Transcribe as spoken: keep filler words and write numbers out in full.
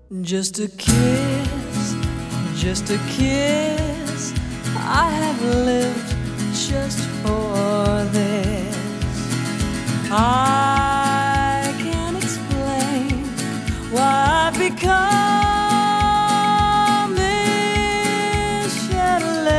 Just a kiss, just a kiss. I have lived just for this. I can't explain why I've become